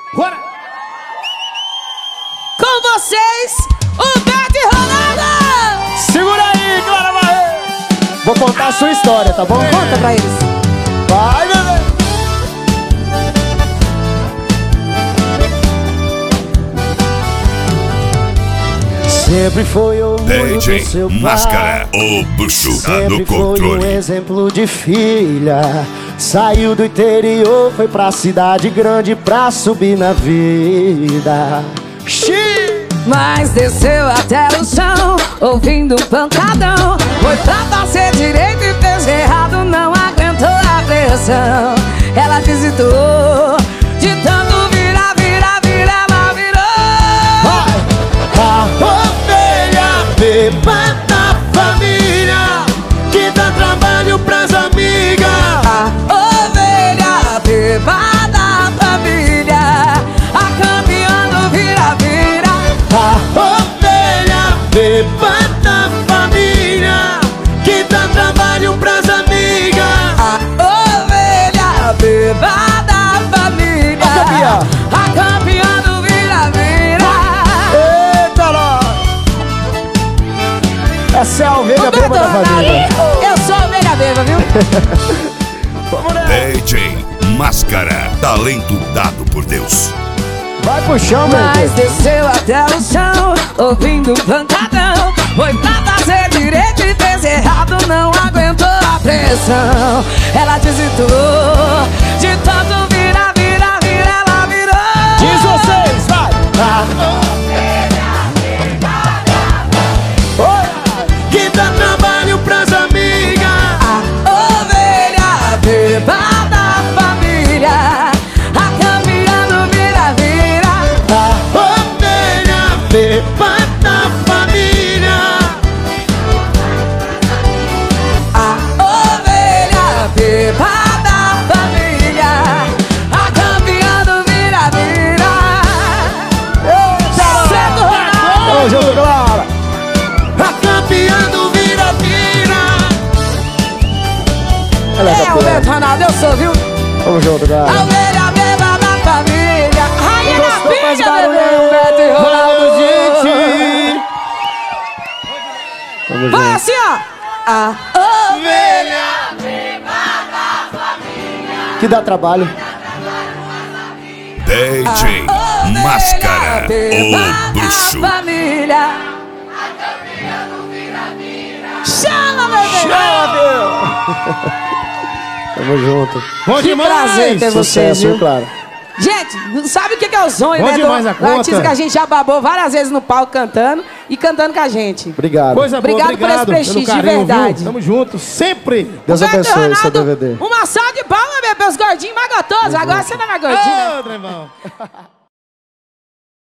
Bora! Com vocês, o Beto e Ronaldo! Segura aí, Clara Barreto! Vou contar a sua história, tá bom? Conta pra eles. Vai, bebê! Sempre foi orgulho do seu pai. Máscara, o bruxo tá no Sempre foi um controle. exemplo de filha. Saiu do interior, foi pra cidade grande pra subir na vida. Mas desceu até o chão, ouvindo um pancadão. Foi pra fazer direito e fez errado, não aguentou a pressão. Ela visitou, de tanto vira, ela virou. A ovelha beba da família, que dá trabalho pras amigas. A ovelha beba da família, a campeã do vira-vira. A ovelha beba da família, que dá trabalho pras amigas. A ovelha beba da família, a campeã do vira-vira. Eita, nós! Essa é a ovelha beba da família. Eu sou a ovelha beba, viu? Vamos nessa! DJ Máscara, talento dado por Deus. Vai pro chão, meu Mas Deus! desceu até o chão, ouvindo um pancadão. Foi pra fazer direito e fez errado, não aguentou a pressão. Ela desistou, de tanto vira, ela virou. Diz vocês, vai! Que dá trabalho pras amigas. A ovelha beba da família, a campeã do vira-vira. A ovelha beba da família. A ovelha beba da família, a campeã do vira-vira. Certo, Ronaldo! Tamo junto, Clara! A campeã do vira-vira. Ela É o campeã. Beto, Ronaldo, eu sou, viu? Tamo junto, A Clara! ovelha beba da família, rainha da Gostou? Faz pilha, barulho bebê, aí, Beto e Ronaldo, Ronaldo, gente. gente! Tamo Vai junto. assim, ó. A Que dá trabalho. DJ Máscara, o bruxo. família. Chama, bebê. Chama, Tamo junto. Bom Que prazer ter vocês, Sucesso, viu? hein, Clara? Gente, não sabe o que é o sonho, Bom né? demais a Do conta. artista que a gente já babou várias vezes no palco cantando e cantando com a gente. Obrigado. Coisa boa, Obrigado por esse prestígio, pelo de carinho, verdade. Viu? Tamo junto, sempre. Deus Beto e abençoe seu Ronaldo, DVD. uma salva de palmas, bebê, os gordinhos mais gostosos. Agora você não é mais gordinho, né? Ô, Trevão.